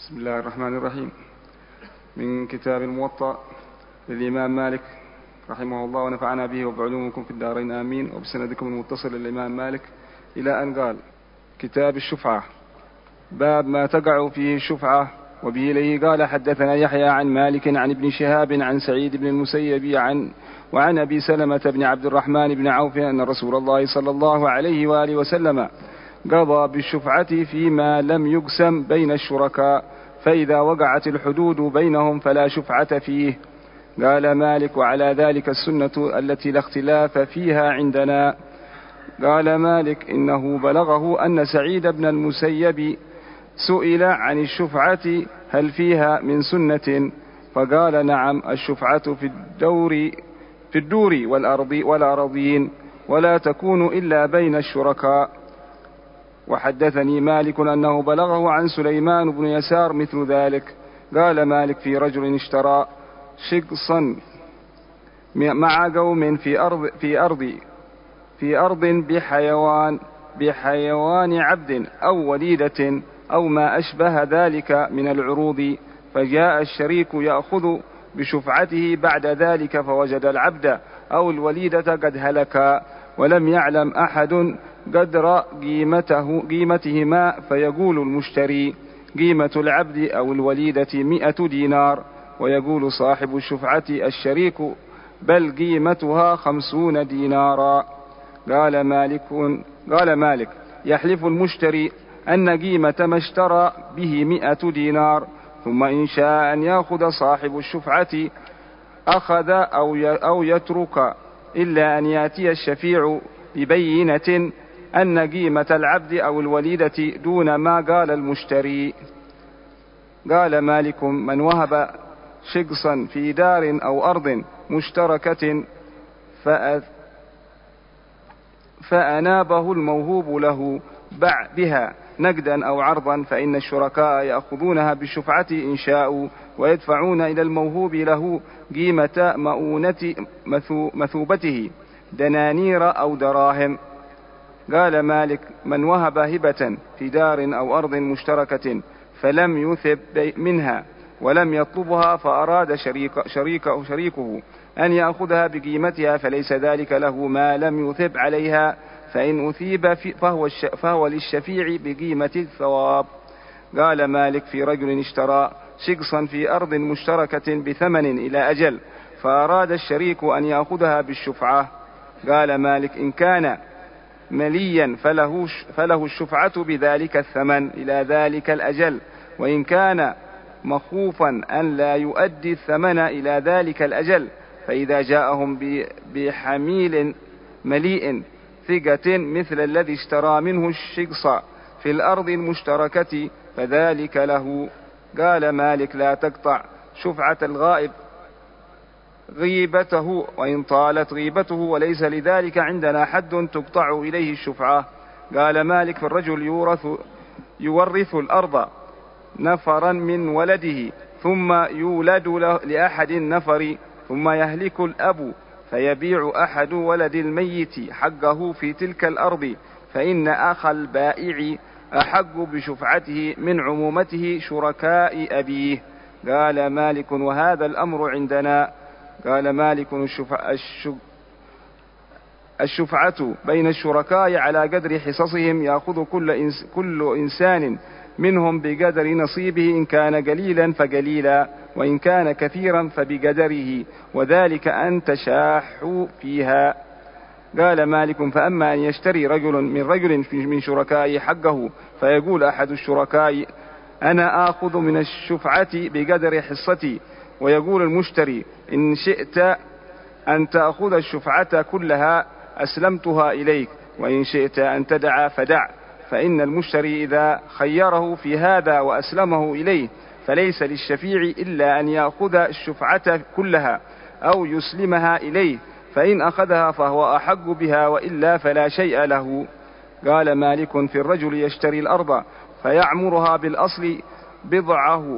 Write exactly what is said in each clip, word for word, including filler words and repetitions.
بسم الله الرحمن الرحيم. من كتاب الموطأ للإمام مالك رحمه الله ونفعنا به وبعلومكم في الدارين آمين. وبسندكم المتصل للإمام مالك إلى أن قال: كتاب الشفعة، باب ما تقع فيه الشفعة. وبه إليه قال: حدثنا يحيى عن مالك عن ابن شهاب عن سعيد بن المسيب عن وعن أبي سلمة بن عبد الرحمن بن عوف أن رسول الله صلى الله عليه وآله وسلم قضى بالشفعة فيما لم يقسم بين الشركاء، فإذا وقعت الحدود بينهم فلا شفعة فيه. قال مالك: وعلى ذلك السنة التي لا اختلاف فيها عندنا. قال مالك: إنه بلغه أن سعيد بن المسيب سئل عن الشفعة هل فيها من سنة، فقال: نعم، الشفعة في الدور في الدور والأرض والأراضين، ولا تكون إلا بين الشركاء. وحدثني مالك أنه بلغه عن سليمان بن يسار مثل ذلك. قال مالك: في رجل اشترى شقصا مع قوم في أرض في أرض في أرض بحيوان بحيوان عبد أو وليدة أو ما أشبه ذلك من العروض، فجاء الشريك يأخذ بشفعته بعد ذلك، فوجد العبد أو الوليدة قد هلكا، ولم يعلم أحد قدر قيمته قيمتهما، فيقول المشتري: قيمة العبد أو الوليدة مئة دينار، ويقول صاحب الشفعة الشريك: بل قيمتها خمسون دينارا. قال مالك قال مالك: يحلف المشتري أن قيمة ما اشترى به مئة دينار، ثم إن شاء أن يأخذ صاحب الشفعة أخذ أو يترك، إلا أن يأتي الشفيع ببينة أن قيمة العبد أو الوليدة دون ما قال المشتري. قال مالك: من وهب شقصا في دار أو أرض مشتركة فأنابه الموهوب له بها نقدا أو عرضا، فإن الشركاء يأخذونها بالشفعة إن شاءوا، ويدفعون إلى الموهوب له قيمة مؤونة مثوبته دنانير أو دراهم. قال مالك: من وهب هبة في دار أو أرض مشتركة فلم يثب منها ولم يطلبها، فأراد شريك شريكه, شريكه أن يأخذها بقيمتها، فليس ذلك له ما لم يثب عليها، فإن أثيب فهو, فهو للشفيع بقيمة الثواب. قال مالك: في رجل اشترى شقصا في أرض مشتركة بثمن إلى أجل، فأراد الشريك أن يأخذها بالشفعة. قال مالك: إن كان مليا فله, فله الشفعة بذلك الثمن إلى ذلك الأجل، وإن كان مخوفا أن لا يؤدي الثمن إلى ذلك الأجل، فإذا جاءهم بحميل مليء ثقة مثل الذي اشترى منه الشقص في الأرض المشتركة فذلك له. قال مالك: لا تقطع شفعة الغائب غيبته وإن طالت غيبته، وليس لذلك عندنا حد تقطع إليه الشفعة. قال مالك: في الرجل يورث, يورث الأرض نفرا من ولده، ثم يولد لأحد النفر، ثم يهلك الأب، فيبيع أحد ولد الميت حقه في تلك الأرض، فإن أخ البائع أحق بشفعته من عمومته شركاء أبيه. قال مالك: وهذا الأمر عندنا. قال مالك: الشفعة, الشفعة بين الشركاء على قدر حصصهم، يأخذ كل, إنس كل إنسان منهم بقدر نصيبه، إن كان قليلا فقليلا، وإن كان كثيرا فبقدره، وذلك أن تشاحوا فيها. قال مالك: فأما أن يشتري رجل من رجل من شركائه حقه، فيقول أحد الشركاء: أنا آخذ من الشفعة بقدر حصتي، ويقول المشتري: إن شئت أن تأخذ الشفعة كلها أسلمتها إليك، وإن شئت أن تدع فدع، فإن المشتري إذا خيره في هذا وأسلمه إليه، فليس للشفيع إلا أن يأخذ الشفعة كلها أو يسلمها إليه، فإن أخذها فهو أحق بها، وإلا فلا شيء له. قال مالك: في الرجل يشتري الأرض فيعمرها بالأصل بضعه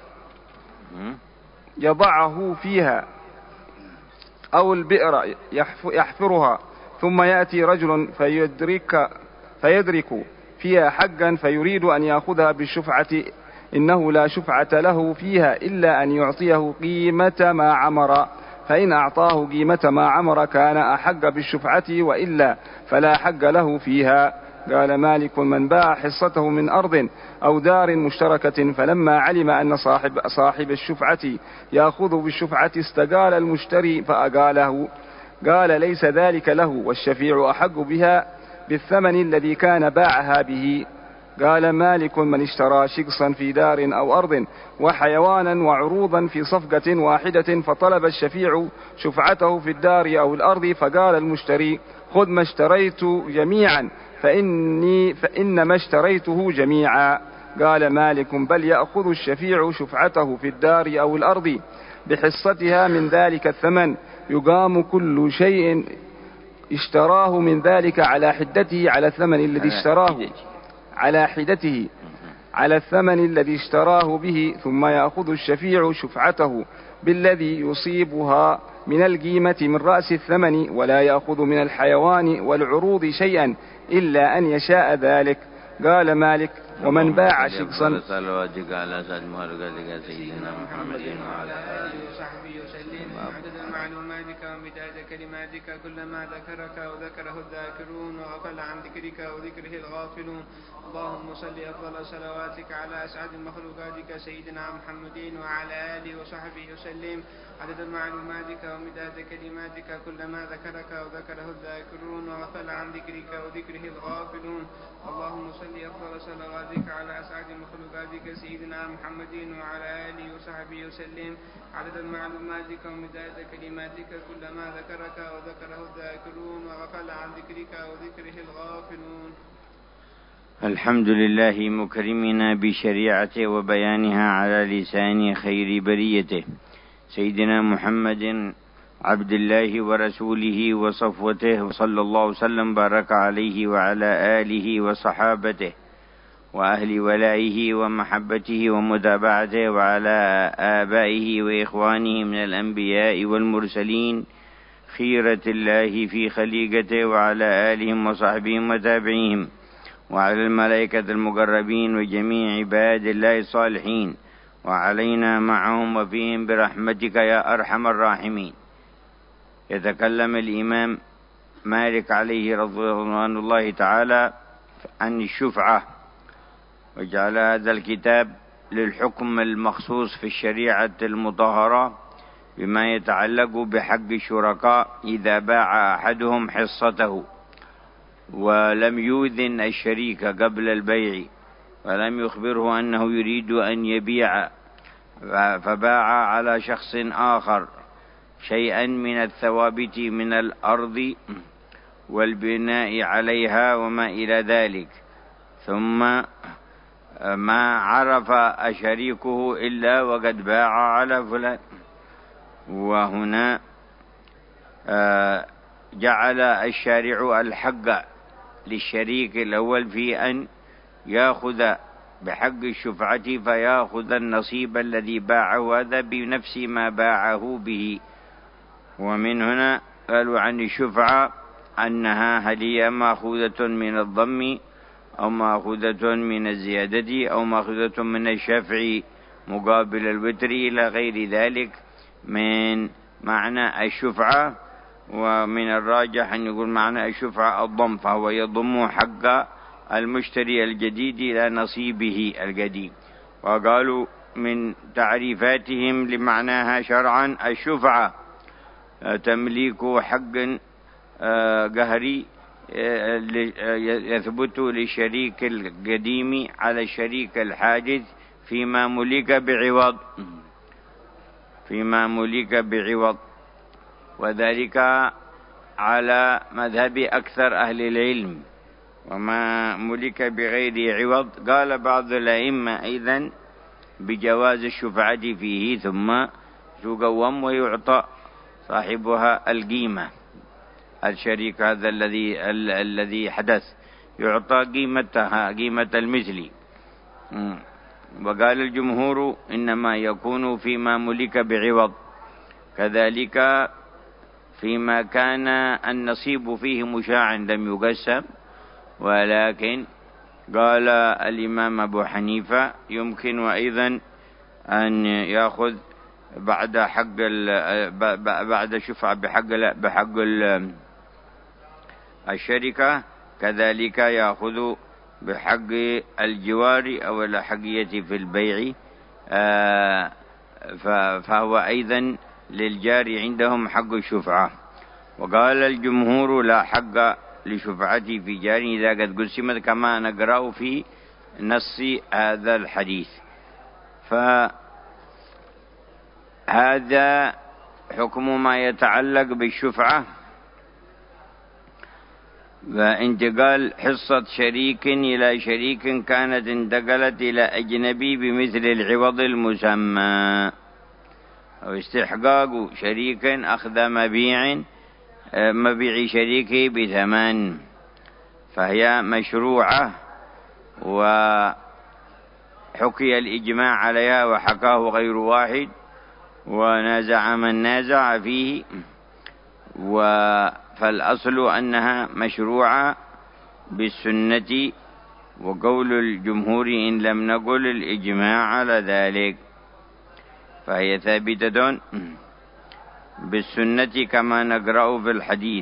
يضعه فيها، أو البئر يحفرها، ثم يأتي رجل فيدرك, فيدرك فيها حقا، فيريد أن يأخذها بالشفعة إنه لا شفعة له فيها إلا أن يعطيه قيمة ما عمر، فإن أعطاه قيمة ما عمر كان أحق بالشفعة، وإلا فلا حق له فيها. قال مالك: من باع حصته من أرض أو دار مشتركة فلما علم أن صاحب, صاحب الشفعة يأخذ بالشفعة استقال المشتري فأقاله، قال: ليس ذلك له، والشفيع أحق بها بالثمن الذي كان باعها به. قال مالك: من اشترى شقصا في دار أو أرض وحيوانا وعروضا في صفقة واحدة، فطلب الشفيع شفعته في الدار أو الأرض، فقال المشتري: خذ ما اشتريت جميعا، فإني فإن ما اشتريته جميعا. قال مالك: بل يأخذ الشفيع شفعته في الدار أو الأرض بحصتها من ذلك الثمن، يقام كل شيء اشتراه من ذلك على حدته على الثمن الذي اشتراه على حدته على الثمن الذي اشتراه به، ثم يأخذ الشفيع شفعته بالذي يصيبها من القيمة من رأس الثمن، ولا يأخذ من الحيوان والعروض شيئا إلا أن يشاء ذلك. قال مالك: ومن باع شخصا صلواتك على سيد مرقدك سيدنا محمد وعلى آله وصحبه وسلم عدد معلوماتك ومداد كلماتك كلما ذكرك وذكره الذاكرون وغفل عن ذكرك وذكره الغافلون. اللهم صل أفضل صلواتك على أسعد مخلوقاتك سيدنا محمد وعلى آله وصحبه وسلم عدد معلوماتك ومداد كلماتك كلما ذكرك وذكره الذاكرون وغفل عن ذكرك وذكره الغافلون. اللهم صل أفضل صلواتك على أسعد مخلوقاتك سيدنا محمد وعلى آله وصحبه وسلم عدد معلوماتك ومداد كلماتك كلما ذكرك وذكره الذاكرون وغفل عن ذكرك وذكره الغافلون. الحمد لله مكرمنا بشريعته وبيانها على لسان خير بريته سيدنا محمد عبد الله ورسوله وصفوته، وصلى الله وسلم بارك عليه وعلى آله وصحابته وأهل ولائه ومحبته ومتابعته، وعلى آبائه وإخوانه من الأنبياء والمرسلين خيرة الله في خليقته، وعلى آلهم وصحبهم وتابعيهم، وعلى الملائكة المقربين وجميع عباد الله الصالحين، وعلينا معهم وفيهم برحمتك يا أرحم الراحمين. يتكلم الإمام مالك عليه رضوان الله تعالى عن الشفعة، وجعل هذا الكتاب للحكم المخصوص في الشريعة المطهرة بما يتعلق بحق الشركاء إذا باع أحدهم حصته ولم يؤذن الشريك قبل البيع، ولم يخبره أنه يريد أن يبيع، فباع على شخص آخر شيئا من الثوابت من الأرض والبناء عليها وما إلى ذلك، ثم ما عرف شريكه إلا وقد باع على فلان. وهنا جعل الشارع الحق للشريك الأول في أن يأخذ بحق الشفعة فيأخذ النصيب الذي باعه هذا بنفس ما باعه به. ومن هنا قالوا عن الشفعة أنها هل هي مأخوذة من الضم أو مأخوذة من الزيادة أو مأخوذة من الشفع مقابل الوتر إلى غير ذلك من معنى الشفعة. ومن الراجح أن يقول معنى الشفعة الضم، فهو يضم حق المشتري الجديد إلى نصيبه القديم. وقالوا من تعريفاتهم لمعناها شرعا الشفعة تمليك حق قهري يثبت للشريك القديم على الشريك الحادث فيما ملك بعوض فيما ملك بعوض وذلك على مذهب أكثر أهل العلم. وما ملك بغير عوض قال بعض الأئمة أيضا بجواز الشفعة فيه، ثم تقوم ويعطى صاحبها القيمة. الشريك هذا الذي الذي حدث يعطى قيمتها قيمة المثل. وقال الجمهور إنما يكون فيما ملك بعوض، كذلك فيما كان النصيب فيه مشاعا لم يقسم ولكن قال الإمام أبو حنيفة يمكن أيضا أن يأخذ بعد حق بعد شفعة بحق بحق الشركة، كذلك يأخذ بحق الجوار أو الأحقية في البيع، فهو أيضا للجار عندهم حق الشفعة. وقال الجمهور لا حق لشفعتي في جار إذا قد قسمت، كما نقرأ في نص هذا الحديث. فهذا حكم ما يتعلق بالشفعة. وانتقال حصة شريك إلى شريك كانت انتقلت إلى أجنبي بمثل العوض المسمى، أو استحقاق شريك أخذ مبيع مبيع شريكه بثمن، فهي مشروعة، وحكي الإجماع عليها وحكاه غير واحد، ونازع من نازع فيه، فالأصل أنها مشروعة بالسنة، وقول الجمهور إن لم نقل الإجماع على ذلك فهي ثابتة بالسنة كما نقرأ في الحديث.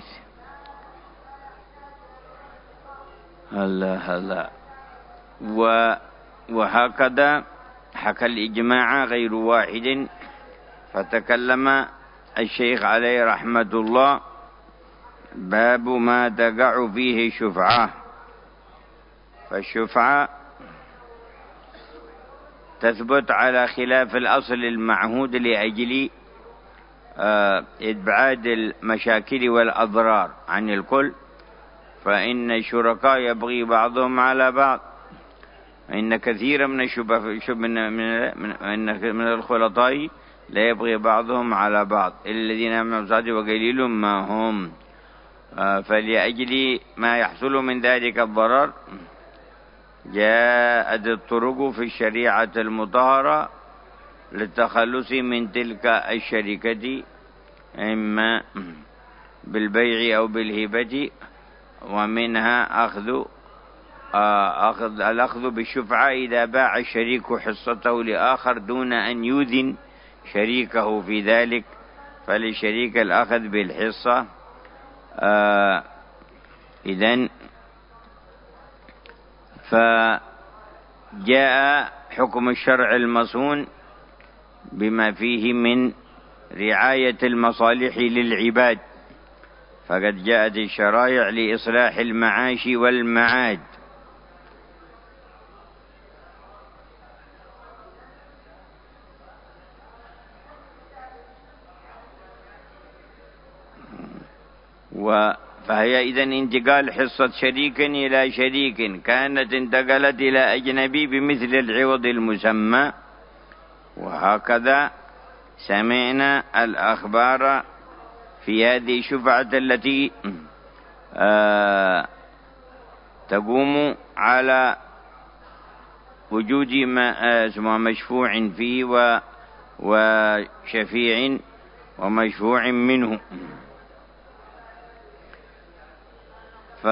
الله الله. وهكذا حكى الإجماع غير واحد. فتكلم الشيخ عليه رحمة الله: باب ما تقع فيه شفعة. فالشفعة تثبت على خلاف الأصل المعهود لأجل إبعاد المشاكل والأضرار عن الكل، فإن الشركاء يبغي بعضهم على بعض، إن كثيرا من الشبه من, من, من الخلطاء لا يبغي بعضهم على بعض الذين آمنوا بالصالحات وقليل ما هم. فلأجل ما يحصل من ذلك الضرر جاءت الطرق في الشريعة المطهرة للتخلص من تلك الشركة، إما بالبيع أو بالهبة، ومنها أخذ أخذ الأخذ بالشفعة إذا باع الشريك حصته لآخر دون أن يؤذن شريكه في ذلك، فللشريك الأخذ بالحصة. إذن فجاء حكم الشرع المصون بما فيه من رعاية المصالح للعباد، فقد جاءت الشرائع لإصلاح المعاش والمعاد. فهي إذن انتقال حصة شريك إلى شريك كانت انتقلت إلى أجنبي بمثل العوض المسمى. وهكذا سمعنا الأخبار في هذه الشفعة التي آه تقوم على وجود ما اسمه مشفوع فيه وشفيع ومشفوع منه. ف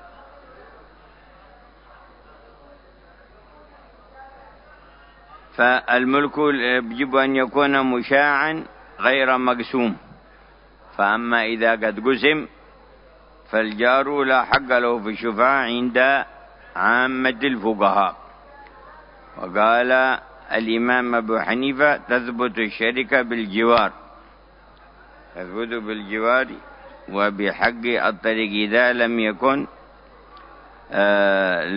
فالملك يجب أن يكون مشاعا غير مقسوم، فأما إذا قد قسم فالجار لا حق له في الشفعة عند عامة الفقهاء. وقال الإمام أبو حنيفة تثبت الشركة بالجوار، تثبت بالجوار وبحق الطريق إذا لم يكن آه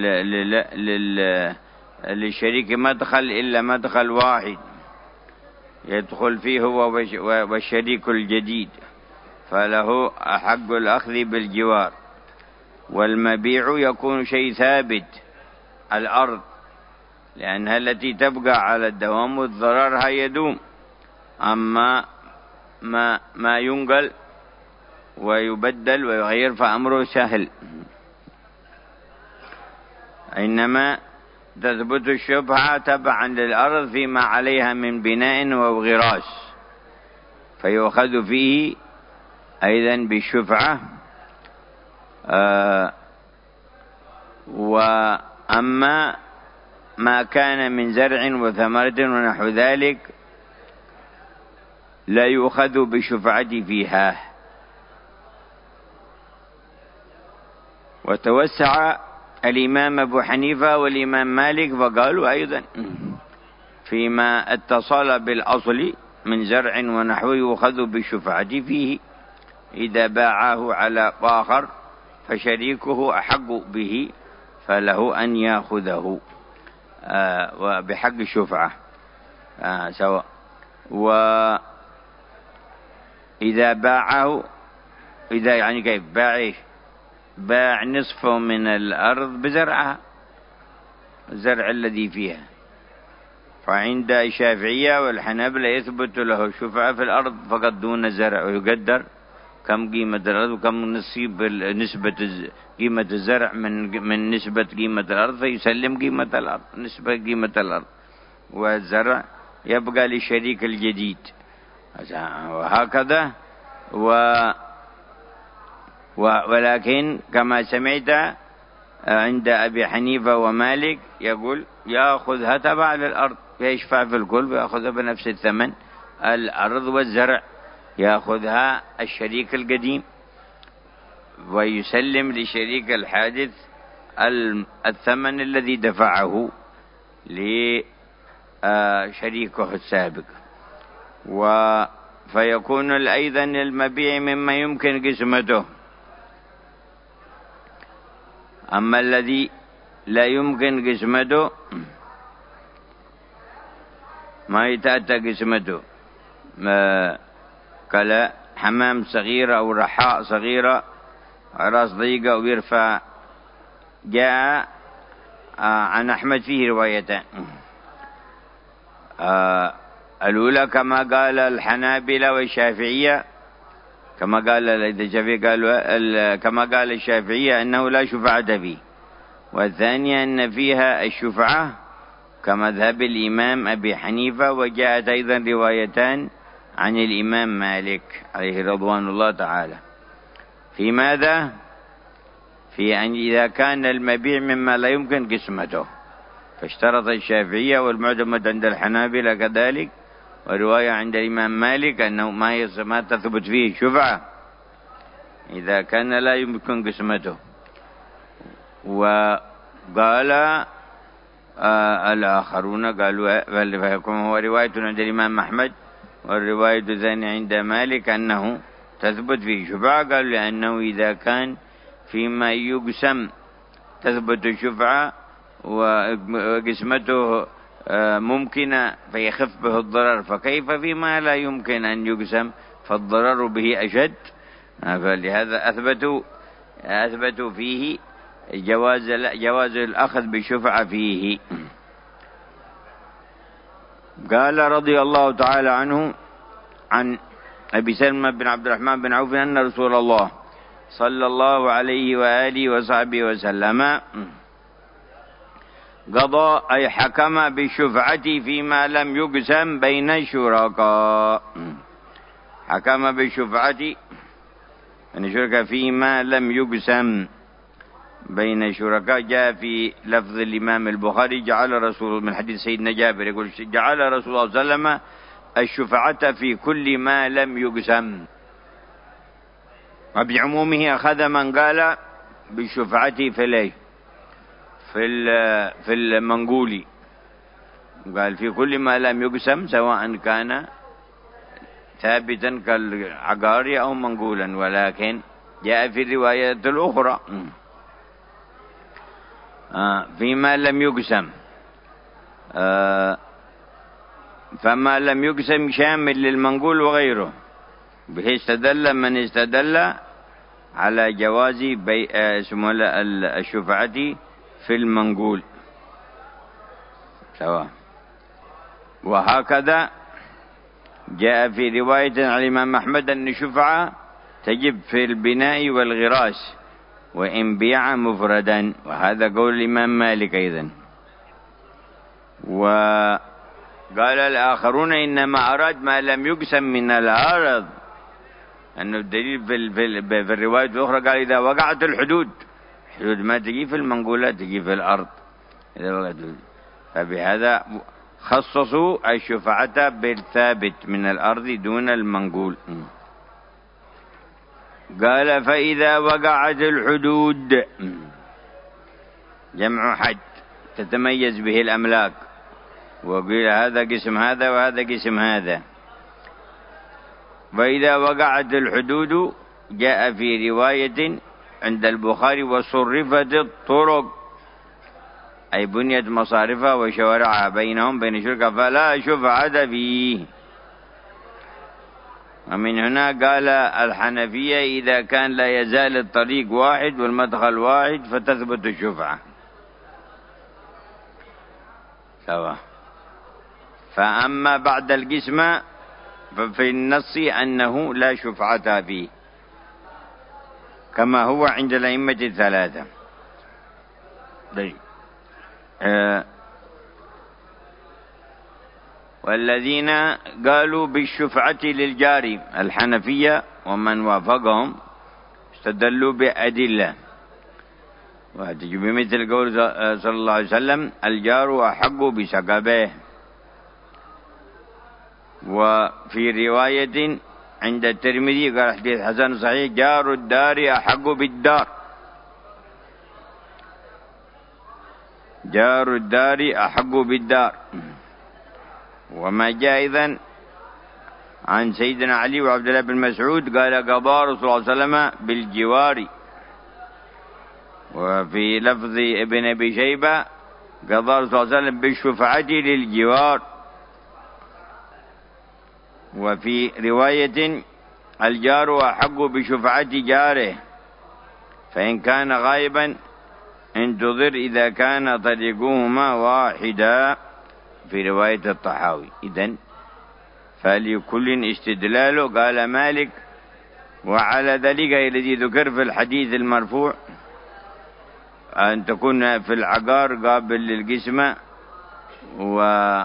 للشريك مدخل إلا مدخل واحد يدخل فيه هو والشريك الجديد، فله حق الأخذ بالجوار. والمبيع يكون شيء ثابت، الأرض، لأنها التي تبقى على الدوام والضررها يدوم. أما ما, ما ينقل ويبدل ويغير فأمره سهل. إنما تثبت الشفعة تبعا للأرض فيما عليها من بناء وغراس، فيؤخذ فيه أيضا بالشفعة. آه أما ما كان من زرع وثمرة ونحو ذلك لا يؤخذ بشفعة فيها. وتوسع الإمام أبو حنيفة والإمام مالك فقالوا أيضا فيما اتصل بالأصل من زرع ونحوه يؤخذ بالشفعة فيه، إذا باعه على آخر فشريكه أحق به فله أن يأخذه آه وبحق الشفعة آه سواء. وإذا باعه، إذا يعني كيف باعه، باع نصفه من الأرض بزرعها، الزرع الذي فيها، فعند الشافعية والحنابلة يثبت له الشفعة في الأرض فقط دون الزرع، ويقدر كم قيمة الأرض وكم نصيب نسبة قيمة الزرع من من نسبة قيمة الأرض، فيسلم قيمة الأرض نسبة قيمة الأرض، والزرع يبقى للشريك الجديد. وهكذا و ولكن كما سمعت عند أبي حنيفة ومالك يقول يأخذها تبع للأرض، يشفع في الكل ويأخذها بنفس الثمن، الأرض والزرع يأخذها الشريك القديم ويسلم لشريك الحادث الثمن الذي دفعه لشريكه السابق. فيكون أيضا المبيع مما يمكن قسمته. أما الذي لا يمكن قسمته ما يتأتى قسمته، كلا حمام صغيرة أو رحاء صغيرة راس ضيقة ويرفع. جاء عن أحمد فيه روايتان، الأولى كما قال الحنابلة والشافعية، كما قال الشافعية قالوا كما قال الشافعية أنه لا شفعة فيه، والثانية أن فيها الشفعة كما ذهب الإمام أبي حنيفة. وجاءت أيضا روايتان عن الإمام مالك عليه رضوان الله تعالى في ماذا؟ في أن إذا كان المبيع مما لا يمكن قسمته، فاشترط الشافعية والمعتمد عند الحنابلة كذلك، ورواية عند الإمام مالك أنه ما ما تثبت فيه شفعة إذا كان لا يمكن قسمته. وقال آه الآخرون قالوا فيكون هو رواية عند الإمام أحمد والرواية الثانية عند مالك أنه تثبت فيه شفعة، قالوا لأنه إذا كان فيما يقسم تثبت الشفعة وقسمته ممكنة فيخف به الضرر، فكيف فيما لا يمكن أن يقسم فالضرر به أشد؟ فلهذا أثبتوا أثبتوا فيه جواز جواز الأخذ بالشفعة فيه. قال رضي الله تعالى عنه عن أبي سلمة بن عبد الرحمن بن عوف أن رسول الله صلى الله عليه وآله وصحبه وسلم قضى أي حكم بالشفعة فيما لم يقسم بين الشركاء، حكم بالشفعة بين الشركاء فيما لم يقسم بين الشركاء. جاء في لفظ الإمام البخاري جعل رسول من حديث سيدنا جابر يقول جعل رسول الله صلى الله عليه وسلم الشفعة في كل ما لم يقسم، وبعمومه أخذ من قال بالشفعة في ليه في في المنقولي، قال في كل ما لم يقسم سواء كان ثابتا كالعقاري أو منقولا، ولكن جاء في الرواية الأخرى فيما لم يقسم، فما لم يقسم شامل للمنقول وغيره، بحيث استدل من استدل على جواز اسمه الشفعة في المنقول سواء. وهكذا جاء في رواية عن الإمام أحمد أن الشفعة تجب في البناء والغراس وإن بيع مفردا، وهذا قول الإمام مالك أيضا. وقال الآخرون إنما أراد ما لم يقسم من الأرض، أنه الدليل في, في, في الرواية الأخرى قال إذا وقعت الحدود، الحدود ما تجي في المنقولات تجي في الأرض، فبهذا خصصوا الشفعة بالثابت من الأرض دون المنقول. قال فإذا وقعت الحدود، جمع حد تتميز به الأملاك، وقيل هذا قسم هذا وهذا قسم هذا. وإذا وقعت الحدود جاء في رواية عند البخاري وصرفت الطرق، أي بنيت مصارفها وشوارعها بينهم بين شركة فلا شفعة فيه. ومن هنا قال الحنفية إذا كان لا يزال الطريق واحد والمدخل واحد فتثبت الشفعة سواء. فأما بعد القسمة ففي النص أنه لا شفعة فيه كما هو عند الأئمة الثلاثة. طيب. آه والذين قالوا بالشفعة للجار الحنفية ومن وافقهم استدلوا بأدلة، وتجي بمثل قول صلى الله عليه وسلم الجار أحق بسقبه. وفي رواية عند الترمذي قال حديث حسن صحيح جار الدار أحق بالدار، جار الدار أحق بالدار. وما جاء أيضا عن سيدنا علي وعبد الله بن مسعود قال قضى رسول الله صلى الله عليه وسلم بالجوار. وفي لفظ ابن أبي شيبة قضى رسول الله صلى الله عليه وسلم بالشفعة للجوار. وفي رواية الجار أحق بشفعة جاره فإن كان غائبا انتظر إذا كان طريقهما واحدا، في رواية الطحاوي. إذن فلكل استدلاله. قال مالك وعلى ذلك الذي ذكر في الحديث المرفوع أن تكون في العقار قابل للقسمة و...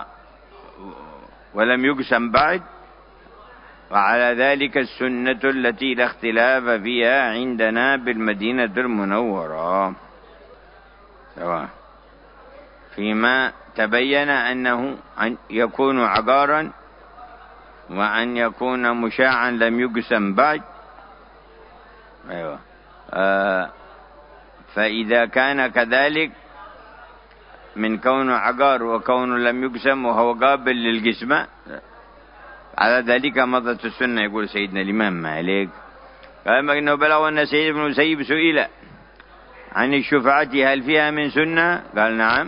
ولم يقسم بعد، وعلى ذلك السنة التي لا اختلاف فيها عندنا بالمدينة المنورة سواء. فيما تبين أنه أن يكون عقارا وأن يكون مشاعا لم يقسم بعد. أيوة. آه فإذا كان كذلك من كون عقار وكون لم يقسم وهو قابل للقسمة على ذلك مضت السنة. يقول سيدنا الإمام مالك قال إنه بلغ أن سيد بن المسيب سئل عن الشفعة هل فيها من سنة؟ قال نعم،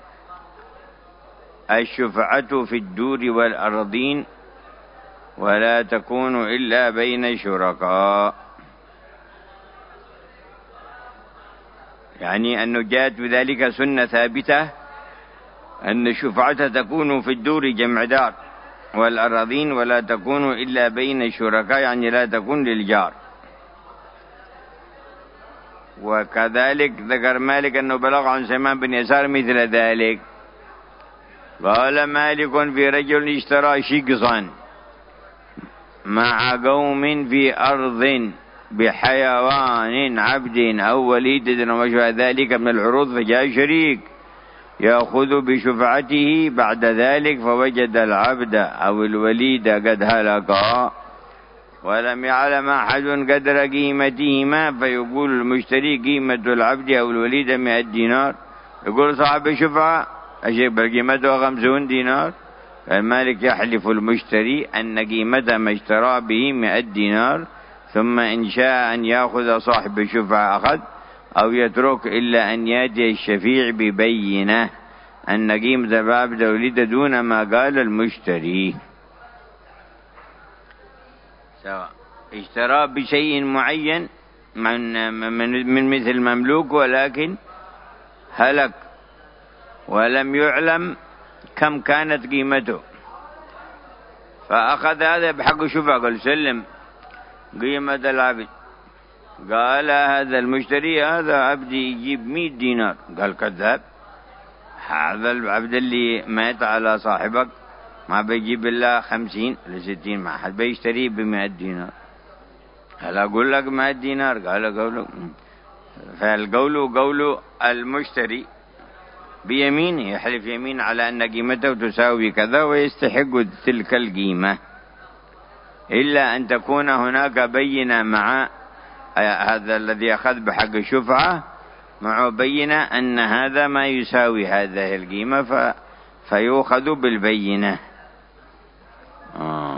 الشفعة في الدور والأرضين ولا تكون إلا بين شركاء. يعني أنه جاءت بذلك سنة ثابتة أن الشفعة تكون في الدور جمع دار والأراضين ولا تكون إلا بين شركاء، يعني لا تكون للجار. وكذلك ذكر مالك أنه بلغ عن سليمان بن يسار مثل ذلك. قال مالك في رجل اشترى شقصا مع قوم في أرض بحيوان عبد أو وليدة وما ذلك من العروض، فجاء شريك يأخذ بشفعته بعد ذلك فوجد العبد أو الوليد قد هلكا ولم يعلم أحد قدر قيمتهما، فيقول المشتري قيمة العبد أو الوليد مئة دينار، يقول صاحب الشفعة أشيب قيمته خمسون دينار. المالك يحلف المشتري أن قيمة ما اشترى به مئة دينار، ثم إن شاء أن يأخذ صاحب الشفعة أخذ أو يترك إلا أن يأتي الشفيع ببينة أن قيمة العبد ولد دون ما قال المشتري. سواء اشترى بشيء معين من, من, من مثل مملوك ولكن هلك ولم يعلم كم كانت قيمته، فأخذ هذا بحق شفعة قال سلم قيمة العبد. قال هذا المشتري هذا عبدي يجيب مئة دينار. قال كذاب، هذا العبد اللي مات على صاحبك ما بيجيب إلا خمسين لستين، ما حد بيشتري بمئة دينار. هل أقول لك مئة دينار؟ قال قوله، فالقول قول المشتري بيمينه، يحلف يمين على أن قيمته تساوي كذا ويستحق تلك القيمة، إلا أن تكون هناك بينة مع هذا الذي أخذ بحق الشفعة، مع بينة أن هذا ما يساوي هذه القيمة ف... فيؤخذ بالبينة. آه.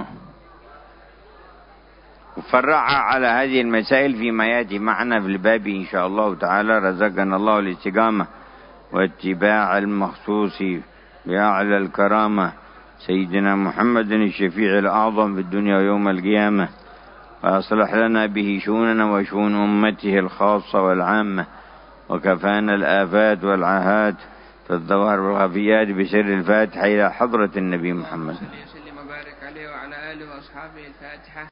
وفرع على هذه المسائل فيما يأتي معنا في الباب إن شاء الله تعالى. رزقنا الله الاستقامة واتباع المخصوص بأعلى الكرامة سيدنا محمد الشفيع الأعظم في الدنيا ويوم القيامة، وأصلح لنا به شؤوننا وشؤون أمته الخاصة والعامة، وكفانا الآفات والعاهات في الظواهر والخفيات بسر الفاتحة إلى حضرة النبي محمد. وسلم وبارك عليه وعلى آله وأصحابه. الفاتحة.